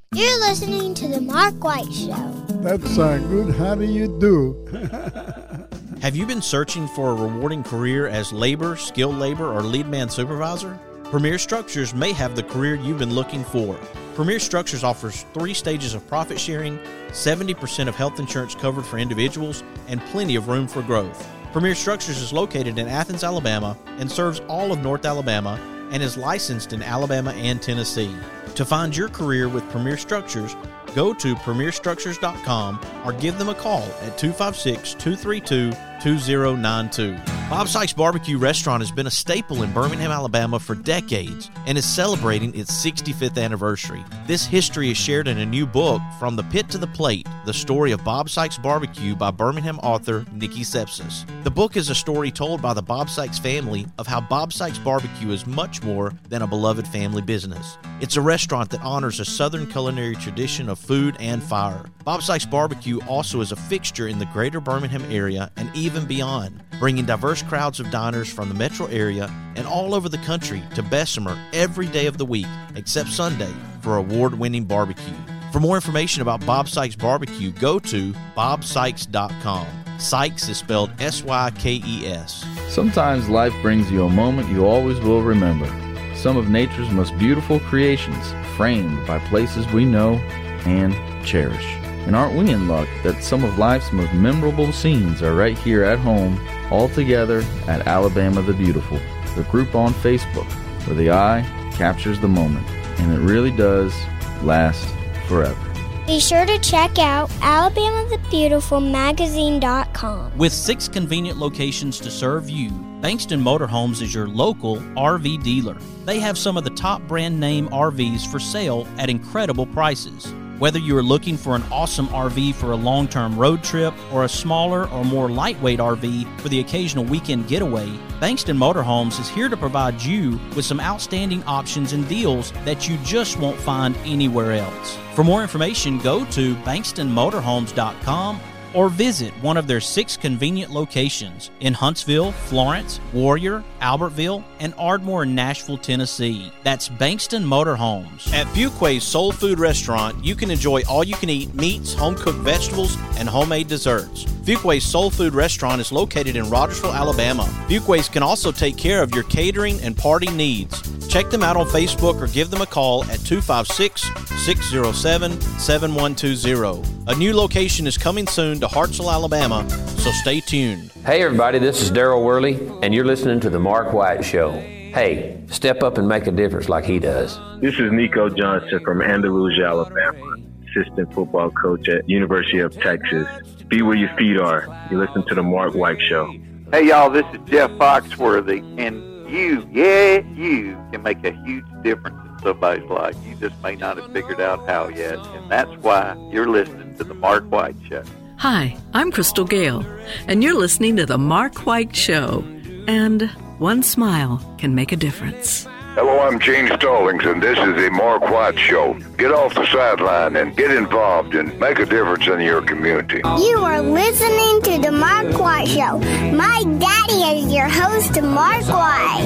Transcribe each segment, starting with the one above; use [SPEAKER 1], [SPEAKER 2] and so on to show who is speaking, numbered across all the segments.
[SPEAKER 1] You're listening to The Mark White Show.
[SPEAKER 2] That sounds good. How do you do?
[SPEAKER 3] Have you been searching for a rewarding career as labor, skilled labor, or lead man supervisor? Premier Structures may have the career you've been looking for. Premier Structures offers 3 stages of profit sharing, 70% of health insurance covered for individuals, and plenty of room for growth. Premier Structures is located in Athens, Alabama, and serves all of North Alabama, and is licensed in Alabama and Tennessee. To find your career with Premier Structures, go to premierstructures.com or give them a call at 256-232-2092. Bob Sykes Barbecue Restaurant has been a staple in Birmingham, Alabama for decades and is celebrating its 65th anniversary. This history is shared in a new book, From the Pit to the Plate, The Story of Bob Sykes Barbecue by Birmingham author Nikki Sepsis. The book is a story told by the Bob Sykes family of how Bob Sykes Barbecue is much more than a beloved family business. It's a restaurant that honors a Southern culinary tradition of food and fire. Bob Sykes Barbecue also is a fixture in the greater Birmingham area and even beyond, bringing diverse crowds of diners from the metro area and all over the country to Bessemer every day of the week except Sunday for award-winning barbecue. For more information about Bob Sykes Barbecue, go to bobsykes.com. Sykes is spelled S-Y-K-E-S.
[SPEAKER 4] Sometimes life brings you a moment you always will remember. Some of nature's most beautiful creations, framed by places we know and cherish. And aren't we in luck that some of life's most memorable scenes are right here at home, all together at Alabama the Beautiful, the group on Facebook, where the eye captures the moment, and it really does last forever.
[SPEAKER 1] Be sure to check out alabamathebeautifulmagazine.com.
[SPEAKER 5] With 6 convenient locations to serve you, Bankston Motorhomes is your local RV dealer. They have some of the top brand name RVs for sale at incredible prices. Whether you are looking for an awesome RV for a long-term road trip or a smaller or more lightweight RV for the occasional weekend getaway, Bankston Motorhomes is here to provide you with some outstanding options and deals that you just won't find anywhere else. For more information, go to bankstonmotorhomes.com or visit one of their 6 convenient locations in Huntsville, Florence, Warrior, Albertville, and Ardmore in Nashville, Tennessee. That's Bankston Motorhomes.
[SPEAKER 3] At Fuquay's Soul Food Restaurant, you can enjoy all-you-can-eat meats, home-cooked vegetables, and homemade desserts. Fuquay's Soul Food Restaurant is located in Rogersville, Alabama. Fuquay's can also take care of your catering and party needs. Check them out on Facebook or give them a call at 256-607-7120. A new location is coming soon to Hartselle, Alabama, so stay tuned.
[SPEAKER 6] Hey everybody, this is Daryl Worley, and you're listening to The Mark White Show. Hey, step up and make a difference like he does.
[SPEAKER 7] This is Nico Johnson from Andalusia, Alabama, assistant football coach at University of Texas. Be where your feet are. You listen to The Mark White Show.
[SPEAKER 8] Hey y'all, this is Jeff Foxworthy, and you can make a huge difference in somebody's life. You just may not have figured out how yet, and that's why you're listening to The Mark White Show.
[SPEAKER 9] Hi, I'm Crystal Gale, and you're listening to The Mark White Show. And one smile can make a difference.
[SPEAKER 10] Hello, I'm Gene Stallings, and this is The Mark White Show. Get off the sideline and get involved and make a difference in your community.
[SPEAKER 1] You are listening to The Mark White Show. My daddy is your host, Mark White.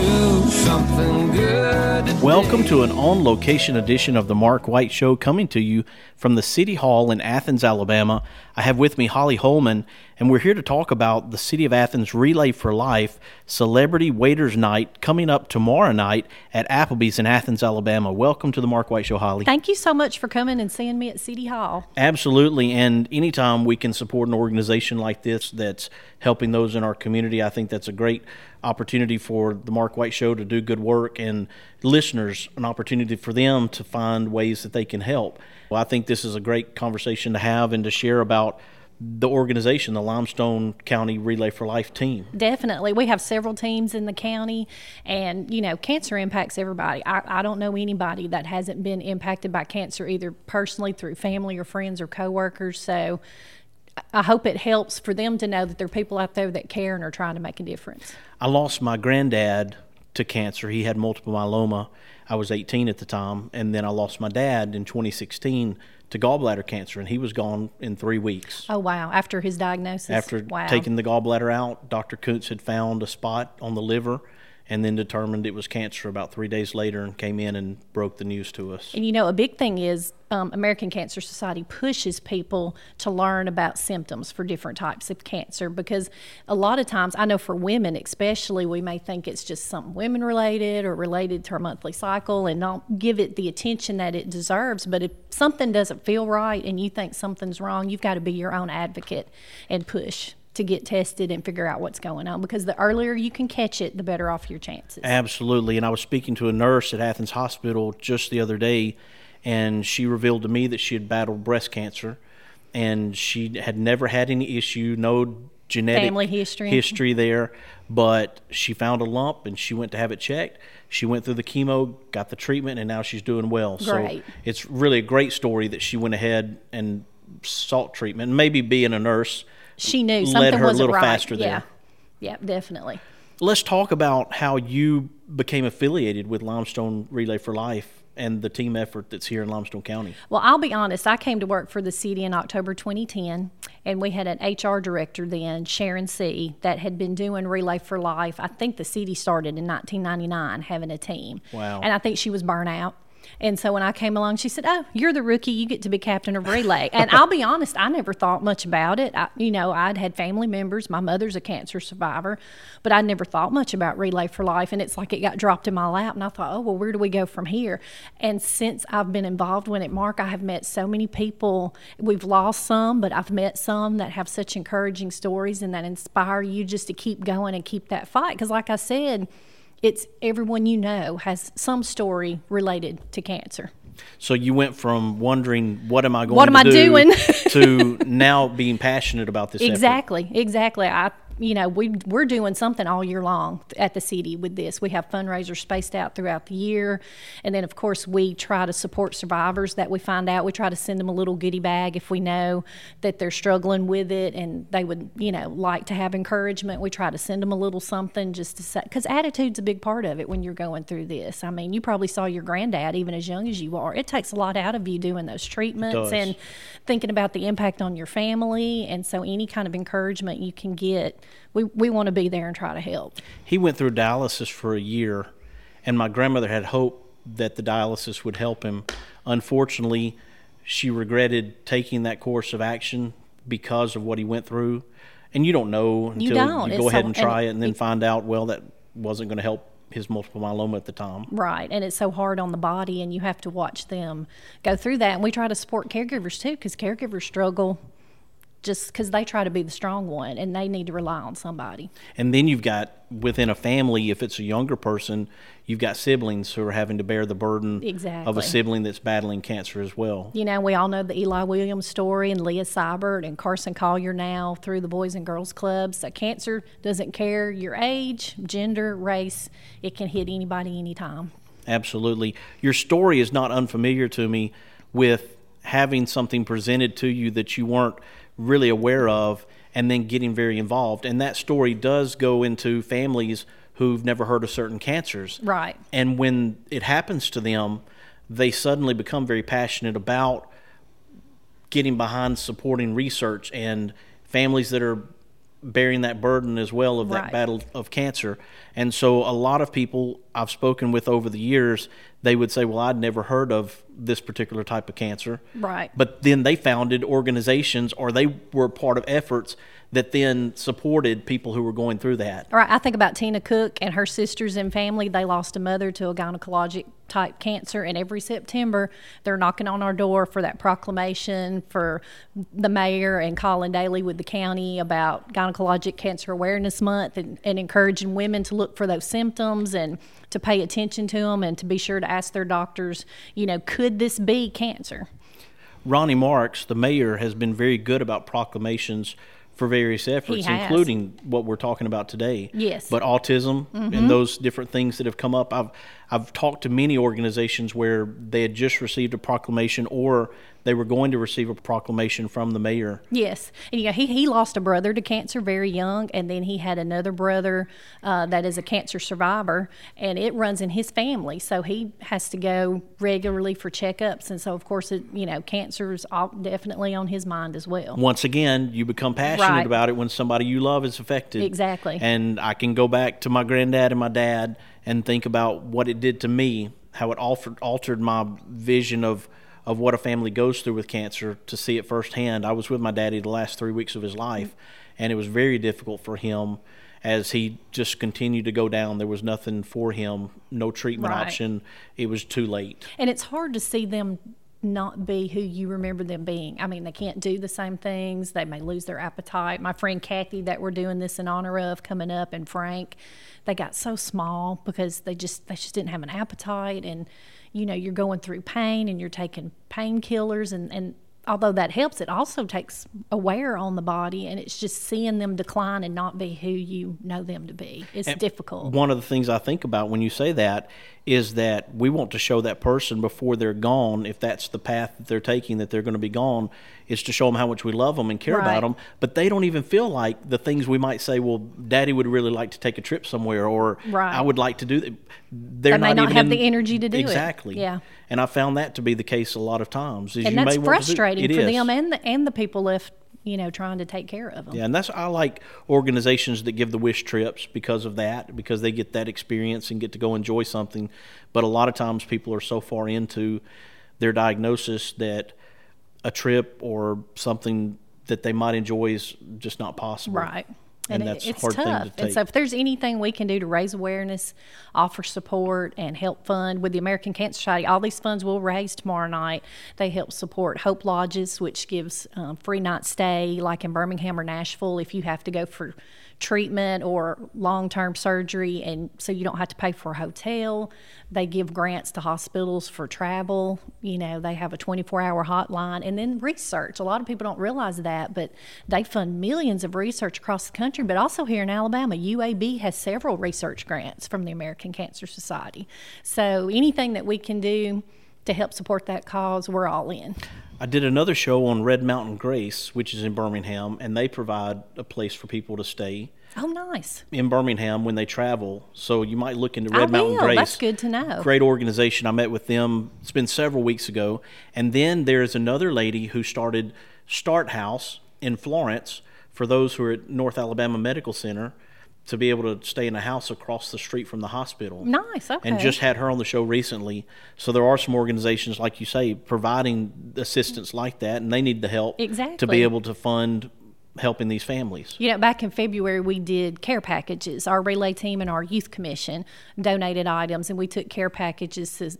[SPEAKER 3] Welcome to an on-location edition of The Mark White Show, coming to you from the City Hall in Athens, Alabama. I have with me Holly Holman, and we're here to talk about the City of Athens Relay for Life Celebrity Waiters Night coming up tomorrow night at Applebee's in Athens, Alabama. Welcome to the Mark White Show, Holly.
[SPEAKER 11] Thank you so much for coming and seeing me at City Hall.
[SPEAKER 3] Absolutely, and anytime we can support an organization like this that's helping those in our community, I think that's a great opportunity for the Mark White Show to do good work, and listeners, an opportunity for them to find ways that they can help. Well, I think this is a great conversation to have and to share about the organization, the Limestone County Relay for Life team.
[SPEAKER 11] Definitely. We have several teams in the county, and, you know, cancer impacts everybody. I don't know anybody that hasn't been impacted by cancer, either personally through family or friends or coworkers. So I hope it helps for them to know that there are people out there that care and are trying to make a difference.
[SPEAKER 3] I lost my granddad to cancer. He had multiple myeloma. I was 18 at the time, and then I lost my dad in 2016 to gallbladder cancer, and he was gone in 3 weeks.
[SPEAKER 11] Oh, wow. After his diagnosis?
[SPEAKER 3] After taking the gallbladder out, Dr. Kuntz had found a spot on the liver,
[SPEAKER 12] and then determined it was cancer about 3 days later and came in and broke the news to us.
[SPEAKER 11] And a big thing is American Cancer Society pushes people to learn about symptoms for different types of cancer, because a lot of times, I know for women especially, we may think it's just something women related or related to our monthly cycle and not give it the attention that it deserves. But if something doesn't feel right and you think something's wrong, you've got to be your own advocate and push to get tested and figure out what's going on, because the earlier you can catch it, the better off your chances.
[SPEAKER 12] Absolutely. And I was speaking to a nurse at Athens Hospital just the other day, and she revealed to me that she had battled breast cancer, and she had never had any issue, no genetic
[SPEAKER 11] family history
[SPEAKER 12] there, but she found a lump and she went to have it checked. She went through the chemo, got the treatment, and now she's doing well.
[SPEAKER 11] Great.
[SPEAKER 12] So it's really a great story that she went ahead and sought treatment. And maybe being a nurse,
[SPEAKER 11] she knew something
[SPEAKER 12] led her
[SPEAKER 11] wasn't
[SPEAKER 12] a little
[SPEAKER 11] right.
[SPEAKER 12] faster there.
[SPEAKER 11] Yeah, definitely.
[SPEAKER 12] Let's talk about how you became affiliated with Limestone Relay for Life and the team effort that's here in Limestone County.
[SPEAKER 11] Well, I'll be honest, I came to work for the city in October 2010, and we had an HR director then, Sharon C., that had been doing Relay for Life. I think the city started in 1999 having a team.
[SPEAKER 12] Wow.
[SPEAKER 11] And I think she was burnt out. And so when I came along, she said, "Oh, you're the rookie. You get to be captain of relay." And I'll be honest, I never thought much about it. I'd had family members. My mother's a cancer survivor, but I never thought much about Relay for Life. And it's like it got dropped in my lap, and I thought, oh, well, where do we go from here? And since I've been involved with it, Mark, I have met so many people. We've lost some, but I've met some that have such encouraging stories and that inspire you just to keep going and keep that fight. Because like I said, it's everyone you know has some story related to cancer.
[SPEAKER 12] So you went from wondering, what am I going
[SPEAKER 11] what am
[SPEAKER 12] to
[SPEAKER 11] I
[SPEAKER 12] do,
[SPEAKER 11] doing?
[SPEAKER 12] to now being passionate about this
[SPEAKER 11] Exactly.
[SPEAKER 12] effort.
[SPEAKER 11] We're doing something all year long at the city with this. We have fundraisers spaced out throughout the year. And then, of course, we try to support survivors that we find out. We try to send them a little goodie bag if we know that they're struggling with it and they would, like to have encouragement. We try to send them a little something just to say, because attitude's a big part of it when you're going through this. I mean, you probably saw your granddad, even as young as you are. It takes a lot out of you doing those treatments and thinking about the impact on your family. And so any kind of encouragement you can get, we want to be there and try to help.
[SPEAKER 12] He went through dialysis for a year, and my grandmother had hope that the dialysis would help him. Unfortunately, she regretted taking that course of action because of what he went through. And you don't know until you go ahead and try it and then find out, well, that wasn't going to help his multiple myeloma at the time.
[SPEAKER 11] Right, and it's so hard on the body, and you have to watch them go through that. And we try to support caregivers too, because caregivers struggle just because they try to be the strong one, and they need to rely on somebody.
[SPEAKER 12] And then you've got, within a family, if it's a younger person, you've got siblings who are having to bear the burden of a sibling that's battling cancer as well.
[SPEAKER 11] We all know the Eli Williams story and Leah Seibert and Carson Collier now through the Boys and Girls Clubs. So cancer doesn't care your age, gender, race. It can hit anybody anytime.
[SPEAKER 12] Absolutely. Your story is not unfamiliar to me with having something presented to you that you weren't really aware of and then getting very involved. And that story does go into families who've never heard of certain cancers.
[SPEAKER 11] Right.
[SPEAKER 12] And when it happens to them, they suddenly become very passionate about getting behind supporting research and families that are bearing that burden as well of that battle of cancer. And so a lot of people I've spoken with over the years, they would say, well, I'd never heard of this particular type of cancer.
[SPEAKER 11] Right.
[SPEAKER 12] But then they founded organizations, or they were part of efforts that then supported people who were going through that.
[SPEAKER 11] Right. I think about Tina Cook and her sisters and family. They lost a mother to a gynecologic type cancer, and every September they're knocking on our door for that proclamation for the mayor and Colin Daly with the county about Gynecologic Cancer Awareness Month, and encouraging women to look for those symptoms and to pay attention to them and to be sure to ask their doctors, could this be cancer?
[SPEAKER 12] Ronnie Marks, the mayor, has been very good about proclamations for various efforts, including what we're talking about today.
[SPEAKER 11] Yes.
[SPEAKER 12] But autism and those different things that have come up. I've talked to many organizations where they had just received a proclamation or they were going to receive a proclamation from the mayor.
[SPEAKER 11] Yes. And he lost a brother to cancer very young, and then he had another brother that is a cancer survivor, and it runs in his family. So he has to go regularly for checkups. And so, of course, cancer is definitely on his mind as well.
[SPEAKER 12] Once again, you become passionate about it when somebody you love is affected.
[SPEAKER 11] Exactly.
[SPEAKER 12] And I can go back to my granddad and my dad and think about what it did to me, how it altered my vision of what a family goes through with cancer, to see it firsthand. I was with my daddy the last 3 weeks of his life, and it was very difficult for him as he just continued to go down. There was nothing for him, no treatment option. It was too late.
[SPEAKER 11] And it's hard to see them not be who you remember them being. I mean, they can't do the same things. They may lose their appetite. My friend Kathy that we're doing this in honor of coming up, and Frank, they got so small because they just didn't have an appetite. And you're going through pain and you're taking painkillers, and although that helps, it also takes a wear on the body, and it's just seeing them decline and not be who you know them to be. It's difficult.
[SPEAKER 12] One of the things I think about when you say that is that we want to show that person before they're gone, if that's the path that they're taking, that they're going to be gone, is to show them how much we love them and care about them. But they don't even feel like the things we might say, well, Daddy would really like to take a trip somewhere, or I would like to do that.
[SPEAKER 11] They may not have the energy to do it.
[SPEAKER 12] Exactly.
[SPEAKER 11] Yeah.
[SPEAKER 12] And I found that to be the case a lot of times.
[SPEAKER 11] And that's frustrating for them and the people left, trying to take care of them.
[SPEAKER 12] Yeah, and I like organizations that give the wish trips because of that, because they get that experience and get to go enjoy something. But a lot of times people are so far into their diagnosis that a trip or something that they might enjoy is just not possible.
[SPEAKER 11] Right.
[SPEAKER 12] And that's
[SPEAKER 11] it's
[SPEAKER 12] a hard
[SPEAKER 11] tough.
[SPEAKER 12] thing to take.
[SPEAKER 11] And so if there's anything we can do to raise awareness, offer support, and help fund with the American Cancer Society, all these funds will raise tomorrow night. They help support Hope Lodges, which gives free night stay, like in Birmingham or Nashville, if you have to go for treatment or long-term surgery, and so you don't have to pay for a hotel. They give grants to hospitals for travel. They have a 24-hour hotline. And then research. A lot of people don't realize that, but they fund millions of research across the country, but also here in Alabama. UAB has several research grants from the American Cancer Society. So anything that we can do to help support that cause, we're all in.
[SPEAKER 12] I did another show on Red Mountain Grace, which is in Birmingham, and they provide a place for people to stay.
[SPEAKER 11] Oh, nice.
[SPEAKER 12] In Birmingham when they travel. So you might look into Red Mountain Grace.
[SPEAKER 11] That's good to know.
[SPEAKER 12] Great organization. I met with them. It's been several weeks ago. And then there's another lady who started Start House in Florence for those who are at North Alabama Medical Center, to be able to stay in a house across the street from the hospital.
[SPEAKER 11] Nice, okay.
[SPEAKER 12] And just had her on the show recently. So there are some organizations, like you say, providing assistance like that, and they need the help to be able to fund helping these families.
[SPEAKER 11] Back in February, we did care packages. Our relay team and our youth commission donated items, and we took care packages to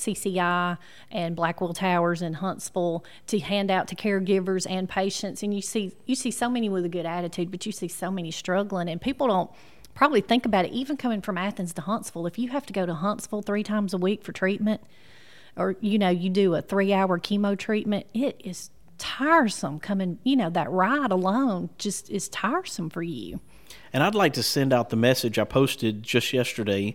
[SPEAKER 11] CCI and Blackwell Towers in Huntsville to hand out to caregivers and patients. And you see so many with a good attitude, but you see so many struggling, and people don't probably think about it. Even coming from Athens to Huntsville, if you have to go to Huntsville 3 times a week for treatment, or you do a 3-hour chemo treatment, it is tiresome coming, that ride alone just is tiresome for you.
[SPEAKER 12] And I'd like to send out the message I posted just yesterday.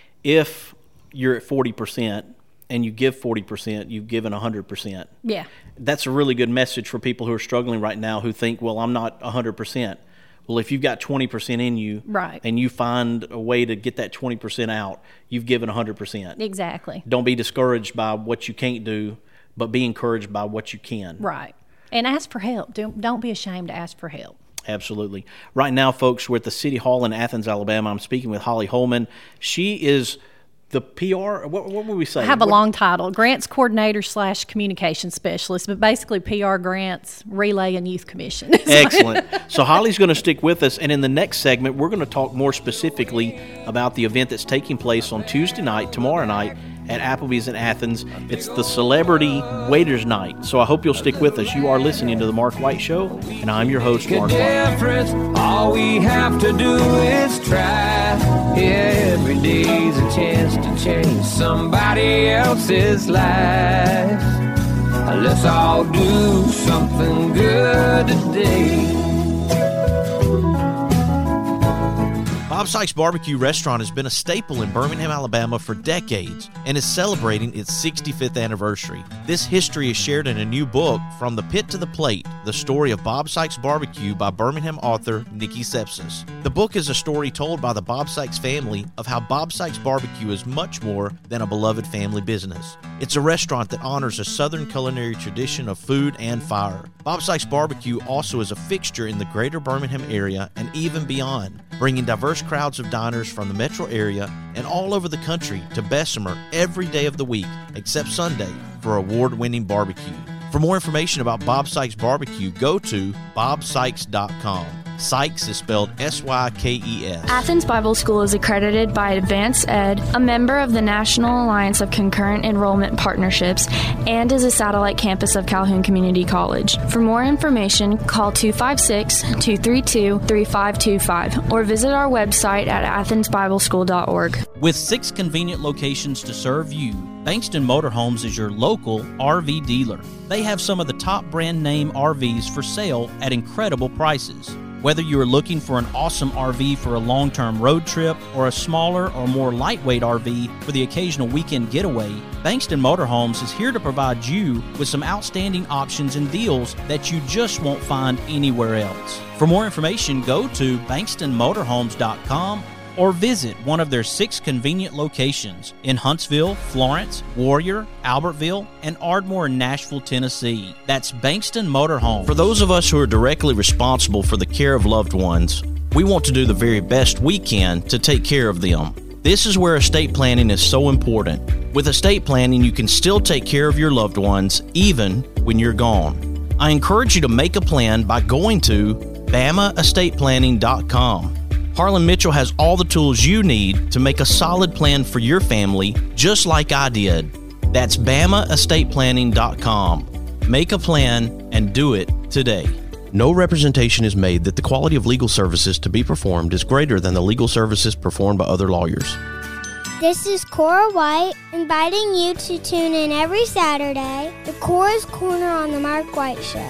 [SPEAKER 12] If you're at 40% and you give 40%, you've given 100%.
[SPEAKER 11] Yeah.
[SPEAKER 12] That's a really good message for people who are struggling right now, who think, well, I'm not 100%. Well, if you've got 20% in you,
[SPEAKER 11] right,
[SPEAKER 12] and you find a way to get that 20% out, you've given 100%.
[SPEAKER 11] Exactly.
[SPEAKER 12] Don't be discouraged by what you can't do, but be encouraged by what you can.
[SPEAKER 11] Right. And ask for help. Don't be ashamed to ask for help.
[SPEAKER 12] Absolutely. Right now, folks, we're at the City Hall in Athens, Alabama. I'm speaking with Holly Holman. She is the PR, what would we say?
[SPEAKER 11] I have a long title, Grants Coordinator / Communication Specialist, but basically PR, grants, relay, and youth commission.
[SPEAKER 12] Excellent. So Holly's going to stick with us, and in the next segment, we're going to talk more specifically about the event that's taking place on Tuesday night, tomorrow night, at Applebee's in Athens. It's the Celebrity Waiters Night. So I hope you'll stick with us. You are listening to The Mark White Show, and I'm your host, Mark White.
[SPEAKER 13] All we have to do is try. Yeah, every day's a chance to change somebody else's life. Let's all do something good today.
[SPEAKER 3] Bob Sykes Barbecue Restaurant has been a staple in Birmingham, Alabama for decades and is celebrating its 65th anniversary. This history is shared in a new book, From the Pit to the Plate, The Story of Bob Sykes Barbecue by Birmingham author Nikki Sepsis. The book is a story told by the Bob Sykes family of how Bob Sykes Barbecue is much more than a beloved family business. It's a restaurant that honors a Southern culinary tradition of food and fire. Bob Sykes Barbecue also is a fixture in the greater Birmingham area and even beyond, bringing diverse crowds of diners from the metro area and all over the country to Bessemer every day of the week, except Sunday, for award-winning barbecue. For more information about Bob Sykes Barbecue, go to bobsykes.com. Sykes is spelled S-Y-K-E-S.
[SPEAKER 14] Athens Bible School is accredited by Advanced Ed, a member of the National Alliance of Concurrent Enrollment Partnerships, and is a satellite campus of Calhoun Community College. For more information, call 256-232-3525 or visit our website at athensbibleschool.org.
[SPEAKER 5] With 6 convenient locations to serve you, Bankston Motorhomes is your local RV dealer. They have some of the top brand name RVs for sale at incredible prices. Whether you are looking for an awesome RV for a long-term road trip or a smaller or more lightweight RV for the occasional weekend getaway, Bankston Motorhomes is here to provide you with some outstanding options and deals that you just won't find anywhere else. For more information, go to bankstonmotorhomes.com or visit one of their 6 convenient locations in Huntsville, Florence, Warrior, Albertville, and Ardmore in Nashville, Tennessee. That's Bankston Motorhome.
[SPEAKER 3] For those of us who are directly responsible for the care of loved ones, we want to do the very best we can to take care of them. This is where estate planning is so important. With estate planning, you can still take care of your loved ones even when you're gone. I encourage you to make a plan by going to BamaEstatePlanning.com. Harlan Mitchell has all the tools you need to make a solid plan for your family, just like I did. That's BamaEstatePlanning.com. Make a plan and do it today. No representation is made that the quality of legal services to be performed is greater than the legal services performed by other lawyers.
[SPEAKER 1] This is Cora White, inviting you to tune in every Saturday to Cora's Corner on the Mark White Show.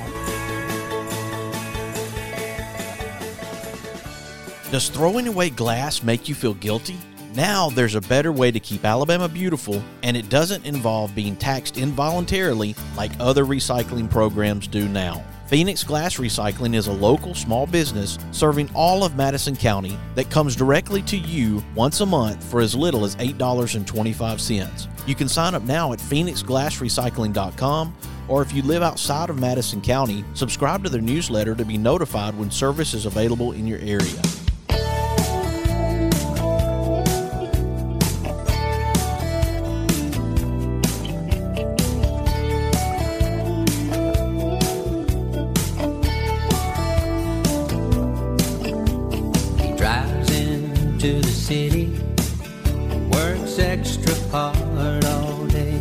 [SPEAKER 3] Does throwing away glass make you feel guilty? Now there's a better way to keep Alabama beautiful, and it doesn't involve being taxed involuntarily like other recycling programs do now. Phoenix Glass Recycling is a local small business serving all of Madison County that comes directly to you once a month for as little as $8.25. You can sign up now at phoenixglassrecycling.com, or if you live outside of Madison County, subscribe to their newsletter to be notified when service is available in your area.
[SPEAKER 15] To the city, works extra hard all day,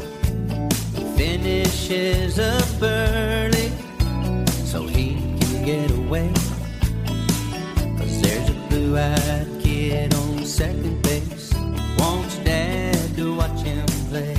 [SPEAKER 15] finishes up early so he can get away, 'cause there's a blue-eyed kid on second base, wants dad to watch him play,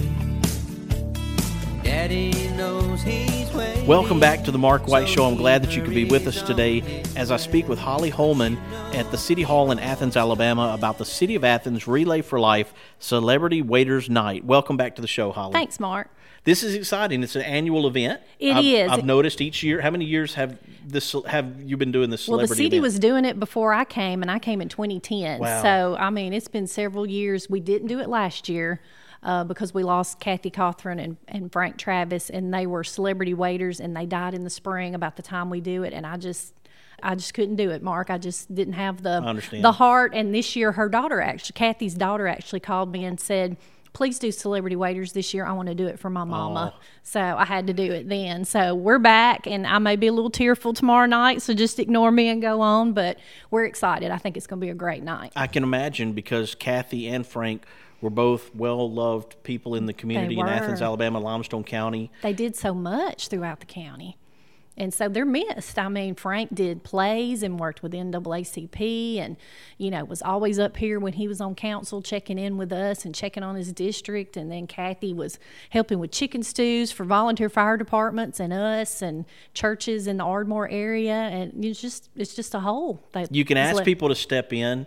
[SPEAKER 15] daddy knows he's waiting.
[SPEAKER 12] Welcome back to the Mark White Show. I'm glad that you could be with us today as I speak with Holly Holman at the City Hall in Athens, Alabama about the City of Athens Relay for Life Celebrity Waiters Night. Welcome back to the show, Holly.
[SPEAKER 11] Thanks, Mark.
[SPEAKER 12] This is exciting. It's an annual event.
[SPEAKER 11] It is.
[SPEAKER 12] I've noticed each year. How many years have you been doing this celebrity
[SPEAKER 11] Well, the city
[SPEAKER 12] event?
[SPEAKER 11] was doing it before I came, and I came in 2010.
[SPEAKER 12] Wow.
[SPEAKER 11] So, I mean, it's been several years. We didn't do it last year because we lost Kathy Cothran and Frank Travis, and they were celebrity waiters, and they died in the spring about the time we do it, and I just couldn't do it, Mark. I just didn't have the heart. And this year, Kathy's daughter actually called me and said, please do celebrity waiters this year. I want to do it for my mama.
[SPEAKER 12] Oh.
[SPEAKER 11] So I had to do it then. So we're back, and I may be a little tearful tomorrow night, so just ignore me and go on. But we're excited. I think it's going to be a great night.
[SPEAKER 12] I can imagine, because Kathy and Frank were both well-loved people in the community in Athens, Alabama, Limestone County.
[SPEAKER 11] They did so much throughout the county. And so they're missed. I mean, Frank did plays and worked with NAACP and, was always up here when he was on council checking in with us and checking on his district. And then Kathy was helping with chicken stews for volunteer fire departments and us and churches in the Ardmore area. And it's just a whole.
[SPEAKER 12] You can ask people to step in,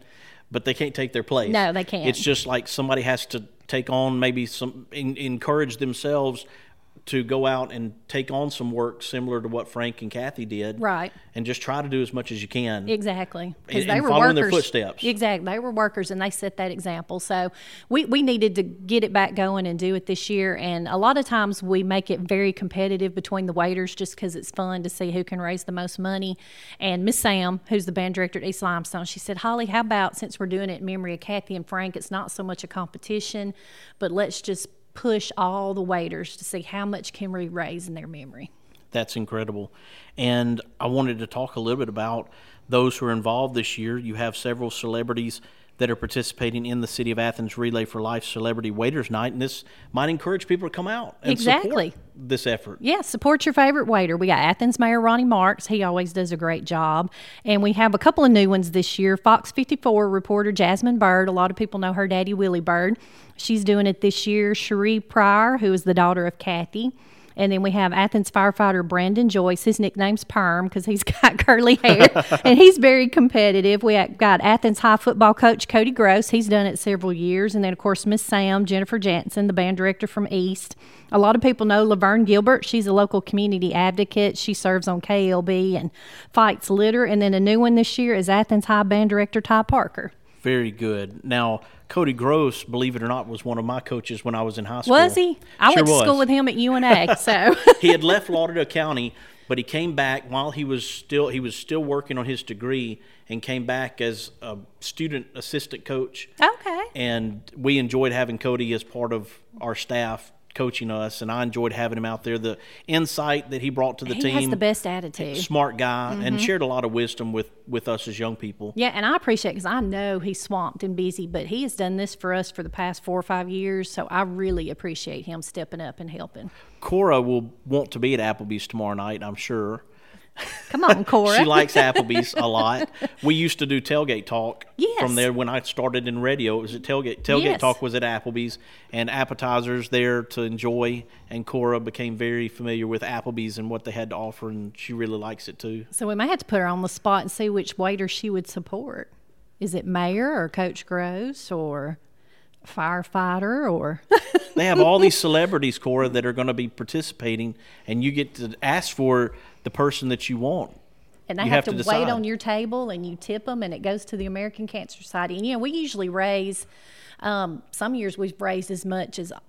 [SPEAKER 12] but they can't take their place.
[SPEAKER 11] No, they can't.
[SPEAKER 12] It's just like somebody has to take on maybe encourage themselves to go out and take on some work similar to what Frank and Kathy did.
[SPEAKER 11] Right.
[SPEAKER 12] And just try to do as much as you can.
[SPEAKER 11] Exactly.
[SPEAKER 12] Because
[SPEAKER 11] they were
[SPEAKER 12] following
[SPEAKER 11] workers.
[SPEAKER 12] their footsteps.
[SPEAKER 11] Exactly. They were workers, and they set that example. So we needed to get it back going and do it this year. And a lot of times we make it very competitive between the waiters just because it's fun to see who can raise the most money. And Miss Sam, who's the band director at East Limestone, she said, Holly, how about, since we're doing it in memory of Kathy and Frank, it's not so much a competition, but let's just push all the waiters to see how much can we raise in their memory.
[SPEAKER 12] That's incredible. And I wanted to talk a little bit about those who are involved this year. You have several celebrities that are participating in the City of Athens Relay for Life Celebrity Waiters Night, and this might encourage people to come out and support this effort.
[SPEAKER 11] Yeah, support your favorite waiter. We got Athens Mayor Ronnie Marks. He always does a great job. And we have a couple of new ones this year. Fox 54 reporter Jasmine Bird. A lot of people know her daddy, Willie Bird. She's doing it this year. Cherie Pryor, who is the daughter of Kathy. And then we have Athens firefighter Brandon Joyce. His nickname's Perm because he's got curly hair, and he's very competitive. We got Athens high football coach Cody Gross. He's done it several years. And then, of course, Miss Sam, Jennifer Jansen, the band director from East. A lot of people know Laverne Gilbert. She's a local community advocate. She serves on KLB and fights litter. And then a new one this year is Athens high band director Ty Parker.
[SPEAKER 12] Very good. Now, Cody Gross, believe it or not, was one of my coaches when I was in high school.
[SPEAKER 11] Was he? I went to school with him at UNA. So
[SPEAKER 12] he had left Lauderdale County, but he came back while he was still working on his degree, and came back as a student assistant coach.
[SPEAKER 11] Okay.
[SPEAKER 12] And we enjoyed having Cody as part of our staff coaching us, and I enjoyed having him out there. The insight that he brought to the team.
[SPEAKER 11] He has the best attitude.
[SPEAKER 12] Smart guy, and shared a lot of wisdom with us as young people.
[SPEAKER 11] Yeah, and I appreciate it because I know he's swamped and busy, but he has done this for us for the past 4 or 5 years, so I really appreciate him stepping up and helping.
[SPEAKER 12] Cora will want to be at Applebee's tomorrow night, I'm sure.
[SPEAKER 11] Come on, Cora.
[SPEAKER 12] She likes Applebee's a lot. We used to do Tailgate Talk from there when I started in radio. It was at Tailgate. Tailgate Talk was at Applebee's, and appetizers there to enjoy. And Cora became very familiar with Applebee's and what they had to offer, and she really likes it too.
[SPEAKER 11] So we may have to put her on the spot and see which waiter she would support. Is it Mayor or Coach Gross or firefighter or
[SPEAKER 12] They have all these celebrities, Cora, that are going to be participating, and you get to ask for the person that you want.
[SPEAKER 11] And they have to wait on your table, and you tip them, and it goes to the American Cancer Society. And, we usually raise, some years we've raised as much as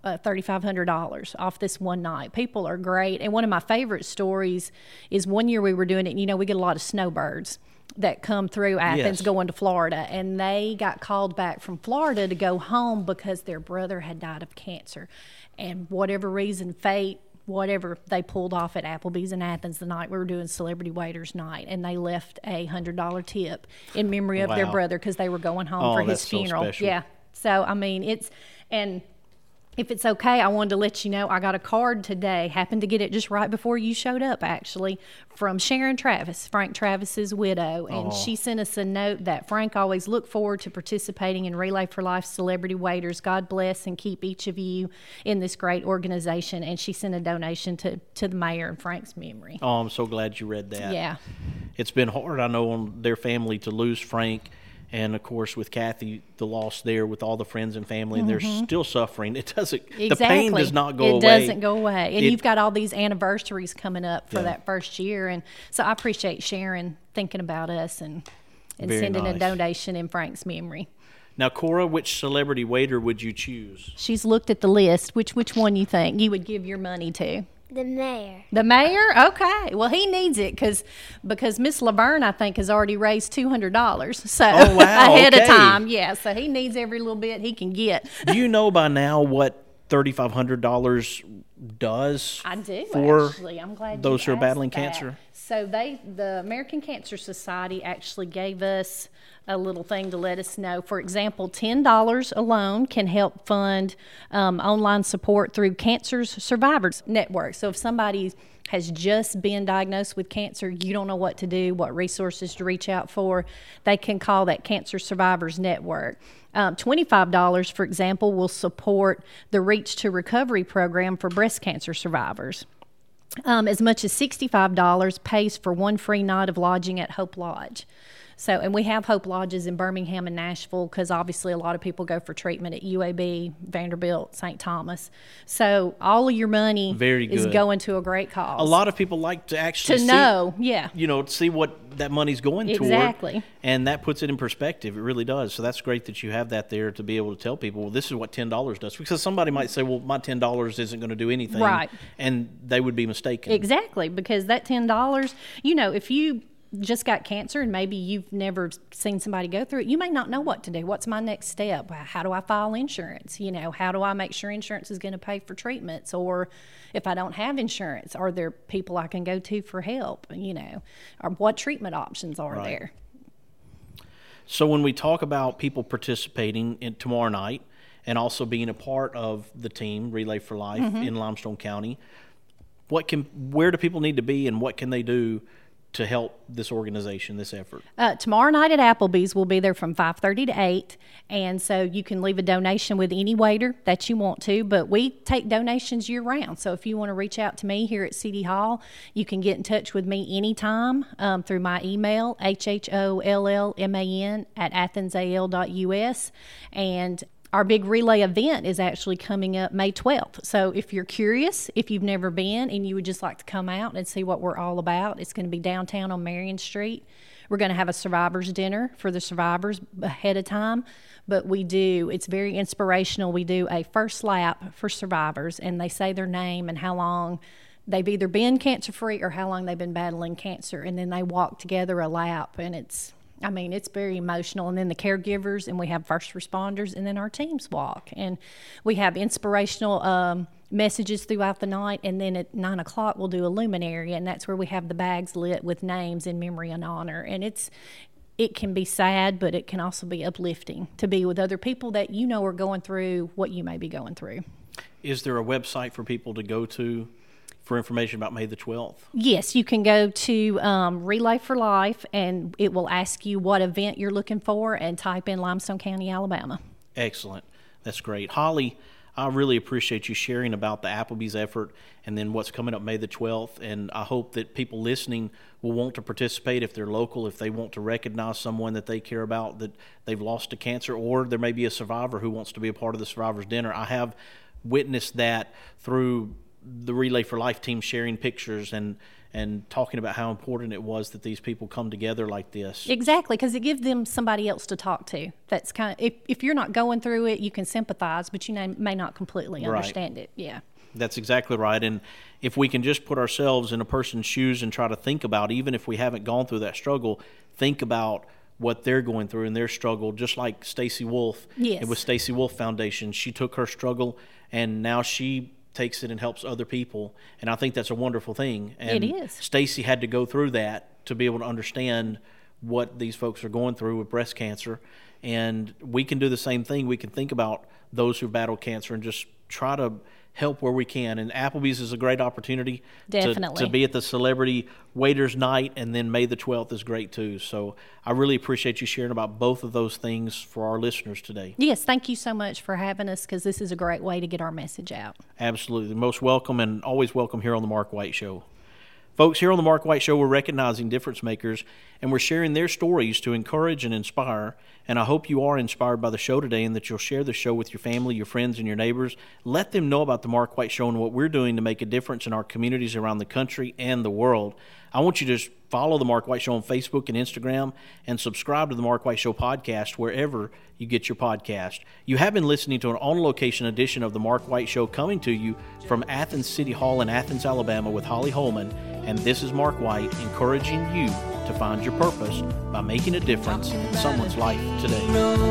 [SPEAKER 11] $3,500 off this one night. People are great. And one of my favorite stories is one year we were doing it, we get a lot of snowbirds that come through Athens going to Florida, and they got called back from Florida to go home because their brother had died of cancer. And whatever reason, fate, whatever, they pulled off at Applebee's in Athens the night we were doing Celebrity Waiters Night, and they left a $100 tip in memory of their brother because they were going home for his funeral.
[SPEAKER 12] So special.
[SPEAKER 11] Yeah. So, and if it's okay, I wanted to let you know I got a card today, happened to get it just right before you showed up, actually, from Sharon Travis, Frank Travis's widow. And she sent us a note that Frank always looked forward to participating in Relay for Life Celebrity Waiters. God bless and keep each of you in this great organization. And she sent a donation to the mayor in Frank's memory.
[SPEAKER 12] Oh, I'm so glad you read that.
[SPEAKER 11] Yeah.
[SPEAKER 12] It's been hard, I know, on their family to lose Frank. And, of course, with Kathy, the loss there with all the friends and family, and they're still suffering. It doesn't, the pain does not go away.
[SPEAKER 11] It doesn't go away. And you've got all these anniversaries coming up for that first year. And so I appreciate Sharon thinking about us and sending a donation in Frank's memory.
[SPEAKER 12] Now, Cora, which celebrity waiter would you choose?
[SPEAKER 11] She's looked at the list. Which one you think you would give your money to?
[SPEAKER 1] The mayor.
[SPEAKER 11] The mayor? Okay. Well, he needs it because Miss Laverne, I think, has already raised $200. So ahead of time. Yeah. So he needs every little bit he can get.
[SPEAKER 12] Do you know by now what $3,500 does?
[SPEAKER 11] I do,
[SPEAKER 12] actually.
[SPEAKER 11] I'm glad
[SPEAKER 12] those who are battling
[SPEAKER 11] that.
[SPEAKER 12] cancer?
[SPEAKER 11] So the American Cancer Society actually gave us a little thing to let us know. For example, $10 alone can help fund online support through Cancer Survivors Network. So if somebody has just been diagnosed with cancer, you don't know what to do, what resources to reach out for, they can call that Cancer Survivors Network. $25, for example, will support the Reach to Recovery program for breast cancer survivors. As much as $65 pays for one free night of lodging at Hope Lodge. So, and we have Hope Lodges in Birmingham and Nashville, because obviously a lot of people go for treatment at UAB, Vanderbilt, St. Thomas. So all of your money is going to a great cause.
[SPEAKER 12] A lot of people like to actually see what that money's going toward.
[SPEAKER 11] Exactly.
[SPEAKER 12] And that puts it in perspective. It really does. So that's great that you have that there to be able to tell people, well, this is what $10 does. Because somebody might say, well, my $10 isn't going to do anything.
[SPEAKER 11] Right.
[SPEAKER 12] And they would be mistaken.
[SPEAKER 11] Exactly. Because that $10, if you just got cancer and maybe you've never seen somebody go through it, you may not know what to do. What's my next step? How do I file insurance? How do I make sure insurance is going to pay for treatments? Or if I don't have insurance, are there people I can go to for help? Or what treatment options are there?
[SPEAKER 12] So when we talk about people participating in tomorrow night and also being a part of the team Relay for Life in Limestone County, where do people need to be and what can they do to help this organization, this effort?
[SPEAKER 11] Tomorrow night at Applebee's, we'll be there from 5:30 to 8, and so you can leave a donation with any waiter that you want to, but we take donations year-round. So if you want to reach out to me here at City Hall, you can get in touch with me anytime through my email, hollman@athensal.us, and our big relay event is actually coming up May 12th. So if you're curious, if you've never been and you would just like to come out and see what we're all about, it's going to be downtown on Marion Street. We're going to have a survivors dinner for the survivors ahead of time, but it's very inspirational. We do a first lap for survivors, and they say their name and how long they've either been cancer-free or how long they've been battling cancer, and then they walk together a lap, and it's very emotional. And then the caregivers, and we have first responders, and then our teams walk. And we have inspirational messages throughout the night, and then at 9 o'clock we'll do a luminary, and that's where we have the bags lit with names in memory and honor. And it can be sad, but it can also be uplifting to be with other people that are going through what you may be going through.
[SPEAKER 12] Is there a website for people to go to for information about May the 12th?
[SPEAKER 11] Yes, you can go to Relay for Life, and it will ask you what event you're looking for, and type in Limestone County, Alabama.
[SPEAKER 12] Excellent. That's great. Holly, I really appreciate you sharing about the Applebee's effort and then what's coming up May the 12th, and I hope that people listening will want to participate if they're local, if they want to recognize someone that they care about that they've lost to cancer, or there may be a survivor who wants to be a part of the Survivors Dinner. I have witnessed that through the Relay for Life team sharing pictures and talking about how important it was that these people come together like this.
[SPEAKER 11] Exactly, because it gives them somebody else to talk to. That's kind of, if you're not going through it, you can sympathize, but you may not completely understand it. Yeah.
[SPEAKER 12] That's exactly right. And if we can just put ourselves in a person's shoes and try to think about, even if we haven't gone through that struggle, think about what they're going through and their struggle, just like Stacy Wolf.
[SPEAKER 11] Yes.
[SPEAKER 12] It was Stacy Wolf Foundation. She took her struggle, and now she takes it and helps other people, and I think that's a wonderful thing. And
[SPEAKER 11] it is.
[SPEAKER 12] Stacy had to go through that to be able to understand what these folks are going through with breast cancer, and we can do the same thing. We can think about those who battle cancer and just try to help where we can. And Applebee's is a great opportunity to be at the Celebrity Waiters Night, and then May the 12th is great too. So I really appreciate you sharing about both of those things for our listeners today.
[SPEAKER 11] Yes, thank you so much for having us, because this is a great way to get our message out.
[SPEAKER 12] Absolutely. Most welcome, and always welcome here on the Mark White Show. Folks, here on the Mark White Show, we're recognizing difference makers, and we're sharing their stories to encourage and inspire. And I hope you are inspired by the show today, and that you'll share the show with your family, your friends, and your neighbors. Let them know about the Mark White Show and what we're doing to make a difference in our communities around the country and the world. I want you to just follow the Mark White Show on Facebook and Instagram, and subscribe to the Mark White Show podcast wherever you get your podcast. You have been listening to an on-location edition of the Mark White Show, coming to you from Athens City Hall in Athens, Alabama, with Holly Holman. And this is Mark White, encouraging you to find your purpose by making a difference in someone's life today.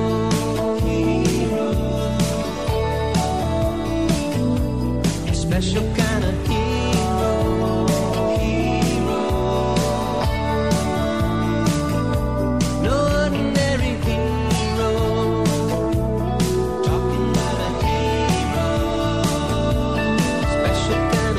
[SPEAKER 15] A special kind of hero. No ordinary hero. Talking about a hero. Special kind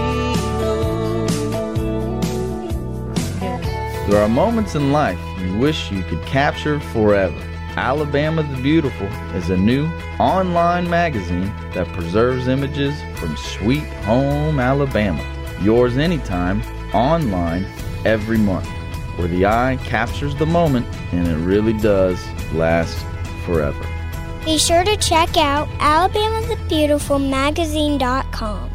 [SPEAKER 15] of hero.
[SPEAKER 4] There are moments in life you wish you could capture forever. Alabama the Beautiful is a new online magazine that preserves images from sweet home Alabama. Yours anytime, online every month. where the eye captures the moment and it really does last forever.
[SPEAKER 1] Be sure to check out alabamathebeautifulmagazine.com.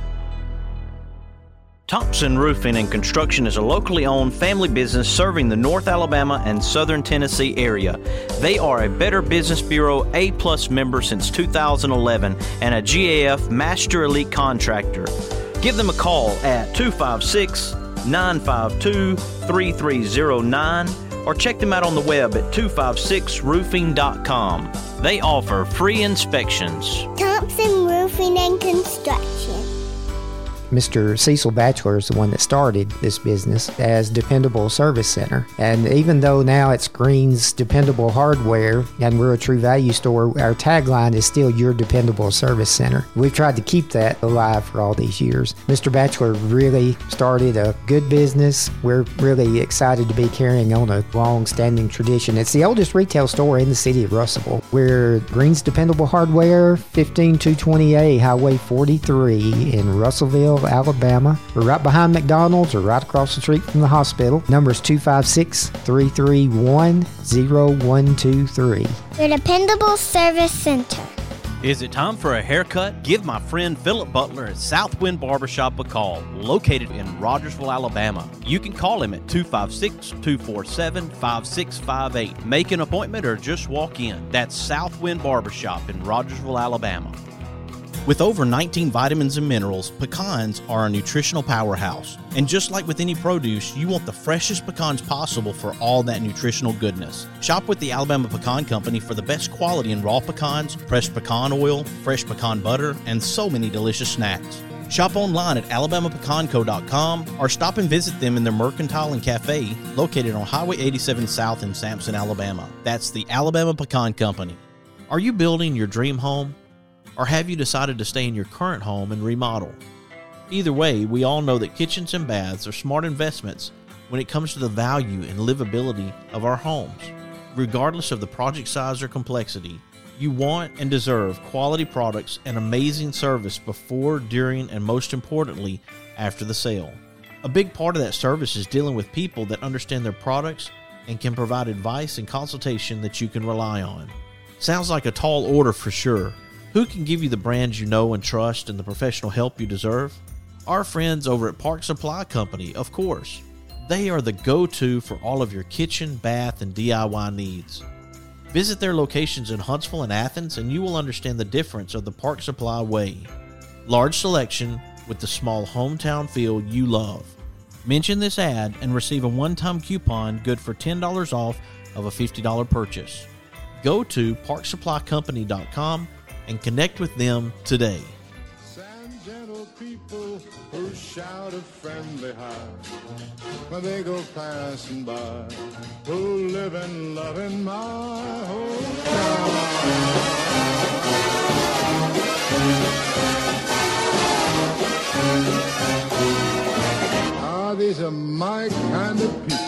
[SPEAKER 5] Thompson Roofing and Construction is a locally owned family business serving the North Alabama and Southern Tennessee area. They are a Better Business Bureau A+ member since 2011 and a GAF Master Elite Contractor. Give them a call at 256-952-3309 or check them out on the web at 256roofing.com. They offer free inspections.
[SPEAKER 1] Thompson Roofing and Construction.
[SPEAKER 16] Mr. Cecil Batchelor is the one that started this business as Dependable Service Center. And even though now it's Green's Dependable Hardware and we're a True Value store, our tagline is still Your Dependable Service Center. We've tried to keep that alive for all these years. Mr. Batchelor really started a good business. We're really excited to be carrying on a long-standing tradition. It's the oldest retail store in the city of Russellville. We're Green's Dependable Hardware, 15220A Highway 43 in Russellville, Alabama. We're right behind McDonald's or right across the street from the hospital. Number is 256-331-0123.
[SPEAKER 1] Your Dependable Service Center.
[SPEAKER 5] Is it time for a haircut? Give my friend Philip Butler at Southwind Barbershop a call, located in Rogersville, Alabama. You can call him at 256-247-5658. Make an appointment or just walk in. That's Southwind Barbershop in Rogersville, Alabama. With over 19 vitamins and minerals, pecans are a nutritional powerhouse. And just like with any produce, you want the freshest pecans possible for all that nutritional goodness. Shop with the Alabama Pecan Company for the best quality in raw pecans, pressed pecan oil, fresh pecan butter, and so many delicious snacks. Shop online at alabamapecanco.com or stop and visit them in their Mercantile and Cafe located on Highway 87 South in Sampson, Alabama. That's the Alabama Pecan Company. Are you building your dream home? Or have you decided to stay in your current home and remodel? Either way, we all know that kitchens and baths are smart investments when it comes to the value and livability of our homes. Regardless of the project size or complexity, you want and deserve quality products and amazing service before, during, and most importantly, after the sale. A big part of that service is dealing with people that understand their products and can provide advice and consultation that you can rely on. Sounds like a tall order for sure. Who can give you the brands you know and trust and the professional help you deserve? Our friends over at Park Supply Company, of course. They are the go-to for all of your kitchen, bath, and DIY needs. Visit their locations in Huntsville and Athens and you will understand the difference of the Park Supply way. Large selection with the small hometown feel you love. Mention this ad and receive a one-time coupon good for $10 off of a $50 purchase. Go to parksupplycompany.com and connect with them today.
[SPEAKER 2] Sand gentle people who shout a friendly hi when they go passing by, who live and love in my hometown. These are my kind of people.